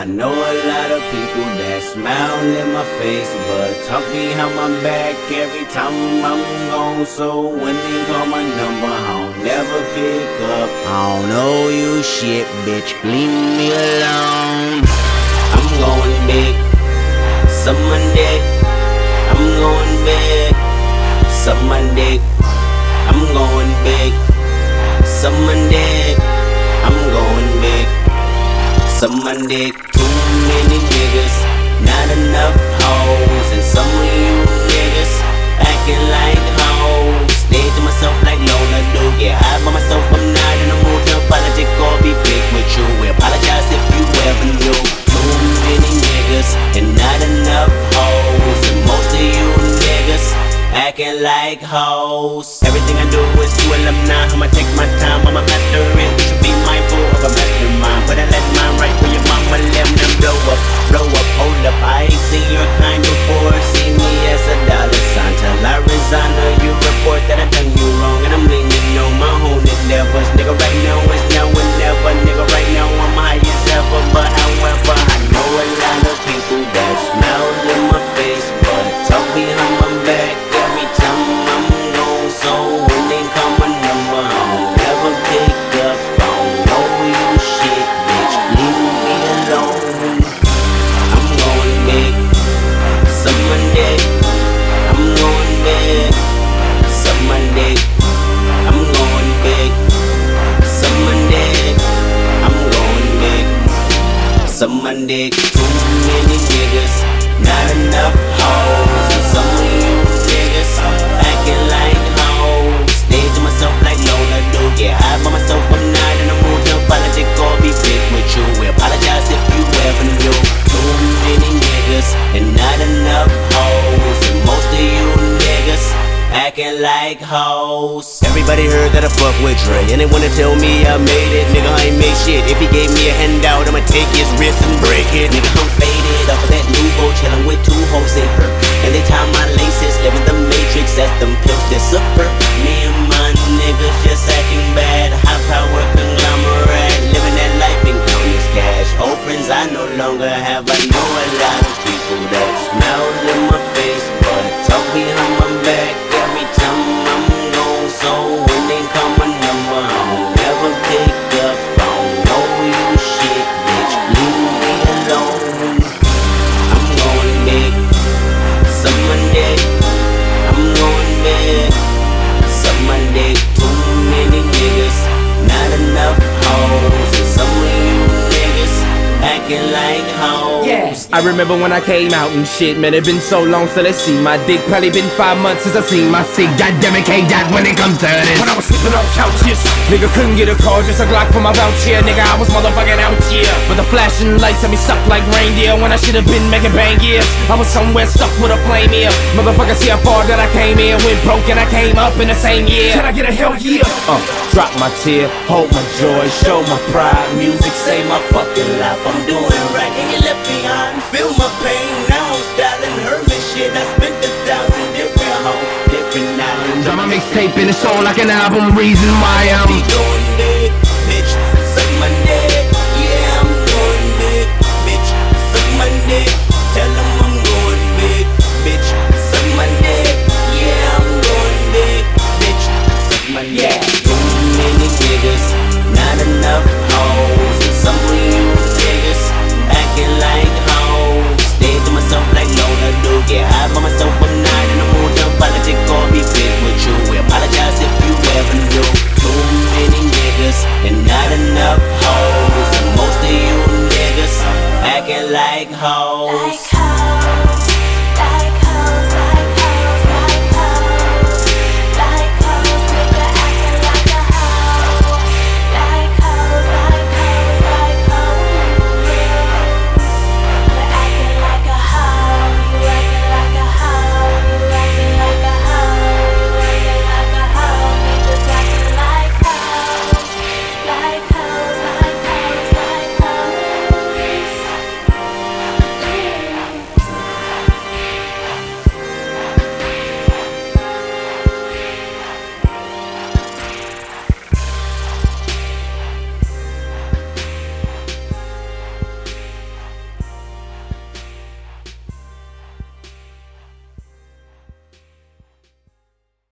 know a lot of people that smile in my face, but talk behind my back every time I'm gone. So when they call my number, I'll never pick up. I don't know you shit, bitch, leave me alone. I'm going big, suck my dick. I'm going big, suck my dick. I'm going big, suck my dick. I'm going big, suck my dick. Too many niggas, not enough hoes. And some of you niggas acting like hoes. Stay to myself like Lola do. Get high by myself, I'm not in the mood to apologize or be fake with you. We apologize if you ever knew. Too many niggas and not enough hoes. And most of you niggas acting like hoes. Everything I do is to alumni. I'ma take my time, I'm a master it. You should be mindful of a mastermind. But I let mine right where your mama left. Now blow up, hold up. I ain't seen your kind before. See me as a dollar sign. Till I resign or you report that I done you wrong. And I'm leaning on my own endeavors. Nigga, right now is now or never. Nigga, right now I'm high as ever. But however, I know a lot of people that smile in my face, but talk behind my back every time I'm gone. So when they call my number, I'll never pick up. I don't know you shit, bitch, leave me alone. I'm going big, suck my dick. I'm going big, suck my dick. I'm going big, suck my dick. I'm going big, suck my dick. Too many niggas, not enough hoes. And some of you niggas acting like hoes. Stay to myself like Lola do. Get high by myself, I'm not in the mood to apologize or be fake with you. We apologize if you ever knew. Too many niggas and not enough hoes. And most of you niggas acting like hoes. Everybody heard that I fuck with Dre, and they wanna tell me I made it. Nigga, I ain't made shit. If he gave me a handout, I'ma take his wrist and break it. Nigga, I'm faded off of that Nouveau, chillin' with two hoes in her. And they tie my laces, living the matrix as them pills disappear. Me and my niggas just acting bad. High power conglomerate, living that life and counting this cash. Old friends I no longer have. I know a lot of people that smile in my face, but talk behind my back every time I'm gone. So when they call my number, I'll never pick up. I don't know you shit, bitch, leave me alone. I'm going big, suck my dick. I'm going big, suck my dick. Too many niggas, not enough hoes. And some of you niggas acting like hoes. Yeah. I remember when I came out and shit, man, it been so long, so let's see my dick. Probably been 5 months since I seen my stick. Goddamn it, can't that when it comes to this. When I was sleeping on couches, nigga couldn't get a call, just a Glock for my voucher. Nigga, I was motherfucking out here, but the flashing lights had me stuck like reindeer. When I should've been making bang gears, I was somewhere stuck with a flame here. Motherfucker, see how far that I came here. Went broke and I came up in the same year. Can I get a hell yeah? Drop my tear, hold my joy, show my pride. Music save my fucking life. I'm doing right and you left behind. Feel my pain, now I'm styling Herman shit. I spent 1,000 different hoes, different islands. Drop my mixtape and it's all like an album. Reason why I'm be going big, bitch, suck my dick. Yeah, I'm going big, bitch, suck my dick. Tell them I'm going big, bitch, suck my dick. Yeah, I'm going big, bitch, suck my dick. Too many niggas, not enough hoes. And some of you niggas acting like hoes. Stay to myself like Lola do. Get high by myself, I'm not in the mood to apologize or be fake with you. We apologize if you ever knew. Too many niggas and not enough hoes. And most of you niggas acting like hoes.